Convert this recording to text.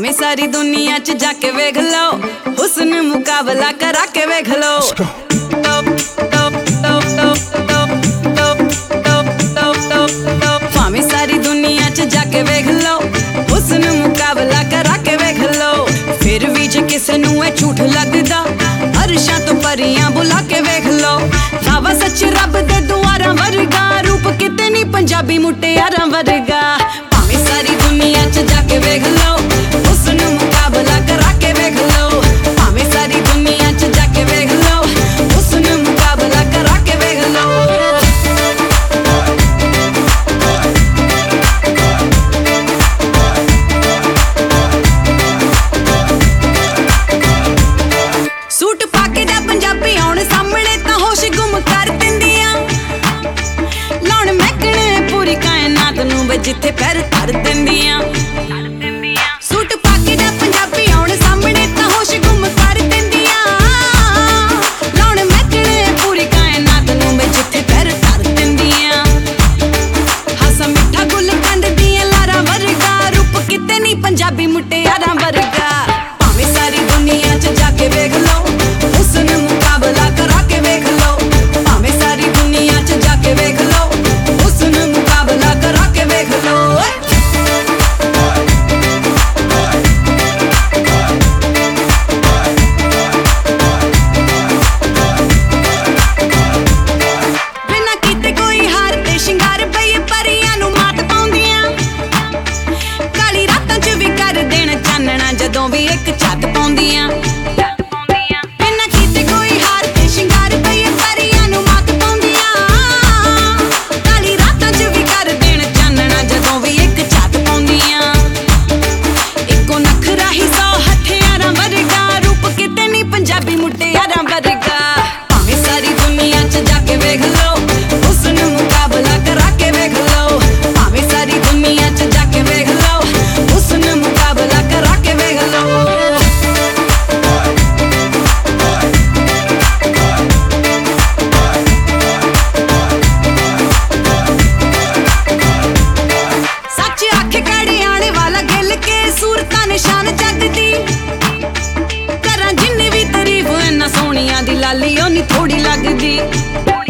भावें सारी दुनिया च जाके वेख लो, हुस्न मुकाबला करा के वेख लो। भावें सारी दुनिया च जाके वेख लो, हुस्न मुकाबला करा के वेख लो। फिर भी जे किसे नू ए झूठ लगदा, अरशां तो परियां बुला के वेख लो। रावा सच रब दे दुआरां वर्गा, रूप किते नी पंजाबी मुटियारां वर्गा। भावें सारी दुनिया च जाके वेख लो, हुस्न मुकाबला करा के वेख लो। भावें सारी दुनिया च जाके वेख लो, हुस्न मुकाबला करा के वेख लो। सूट पाके दा पंजाबी आउण सामने तां होश गुम कर दिंदियां, लाउण महकणे पूरी कायनात नूं वे जिथे पैर धर दिंदियां। सूट पाके दा पंजाबी आउण सामने तां होश गुम कर दिंदियां, लाउण महकणे पूरी कायनात नूं वे जिथे पैर धर दिंदियां। हासा मिठा गुल कंद दियां लारां वर्गा, रूप किते नी पंजाबी मुटियारां वर्गा। भावें सारी दुनिया च जाके वेख लो, हुस्न मुकाबला करा के वेख लो। भावें सारी दुनिया च जाके वेख लो, हुस्न मुकाबला करा के वेख लो। बिना कीते कोई हार ते शिंगार पई परियां नूं मात पाउंदियां, काली रातां च भी कर देण चानणा जदों भी एक छत पाउंदियां। बिना कीते कोई हार ते शिंगार पई परियां नूं मात पाउंदियां, काली रातां च भी कर देण चानणा जदों भी एक छत पाउंदियां। इक्को नखरा ही 100 हथियारां वर्गा, रूप किते नी पंजाबी मुटियारां वर्गा। भावें सारी दुनिया च जाके वेख लो, हुस्न मुकाबला करा के वेख लो। भावें सारी दुनिया च जाके वेख लो, हुस्न मुकाबला करा के वेख लो। सच आखे कड़े आने वाला गिल के, सूरतां निशान जग दी। करां जिन्नी भी तारीफ इन्ना सोहणियां दी लाली ओ नी थोड़ी लगदी।